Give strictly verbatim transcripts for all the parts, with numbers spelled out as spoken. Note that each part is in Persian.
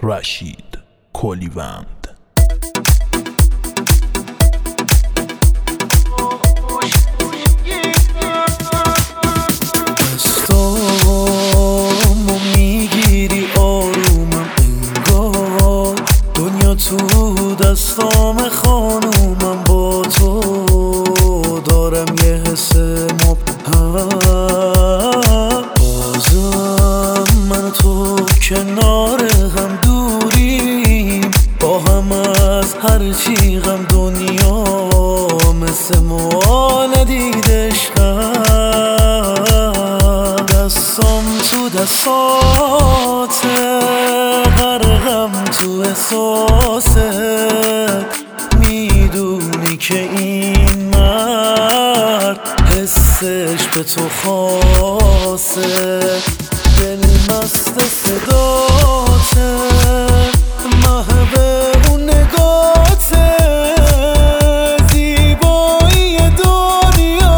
رشید کلیوند. دستامو میگیری آرومم انگار دنیا تو دستام خانومم، با تو دارم یه حس مبهم. بازم من تو کنار هم دوریم، با هم از هرچی غم دنیا مثل ما ندید عشقم. دستام تو دستاته، غرقم تو احساسه، میدونی که این مرد حسش به تو خاصه. دل مست صداته، محو اون نگاته، زیبایی دنیا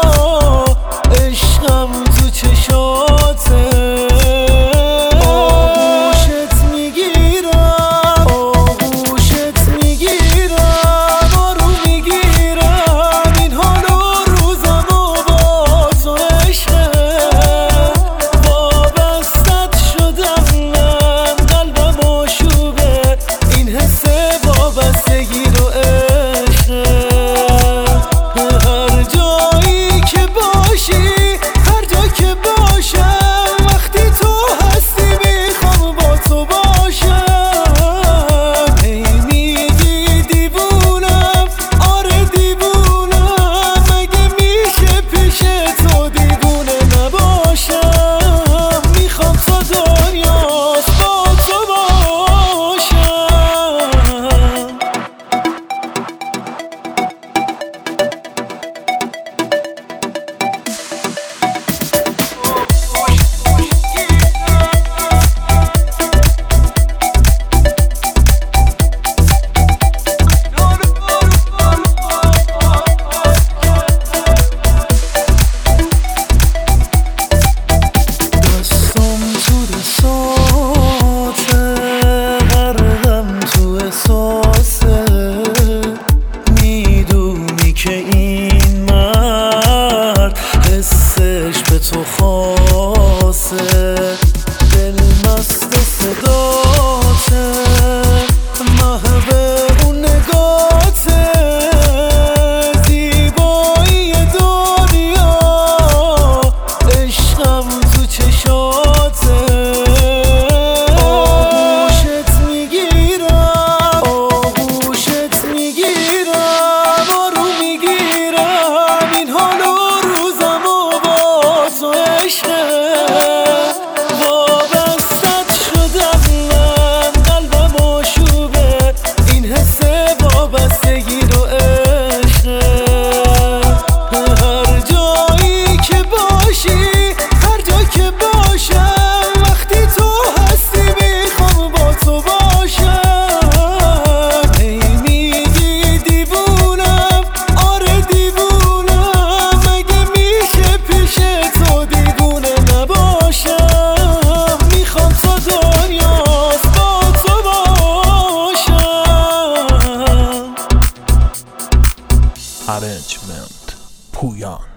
عشقم تو چشاته. آغوشت میگیرم، آغوشت میگیرم، آروم میگیرم این حال و روزم و با تو عشقه. وابستت شدم من، قلبم آشوبه، این حس وابستگی رو عشقه. هر جایی که باشی، هر جا که باشم، وقتی تو هستی میخوام با تو باشم. هی میگی دیوونم، آره دیوونم، مگه میشه پیش تو دیوونه نباشم. میخوام تا دنیاست با تو باشم. دستام تو دستاته، غرقم تو احساسه، میدونی که این مرد حسش به تو خاصه. دل مست صداته، محو اون نگاته، زیبایی دنیا عشقم تو چشاته. آغوشت میگیرم، آغوشت میگیرم، آروم میگیرم این حال و روزم و با تو عشقه. وابستت شدم من، قلبم آشوبه، این حس وابستگی رو عشقه. هر جایی که باشی، هر جا که باشم، وقتی تو هستی میخوام با تو باشم. هی میگی دیوونم، آره دیوونم، مگه میشه پیش تو دیوونه نباشم. میخوام تا دنیاست با تو باشم. ارنجمنت پویان.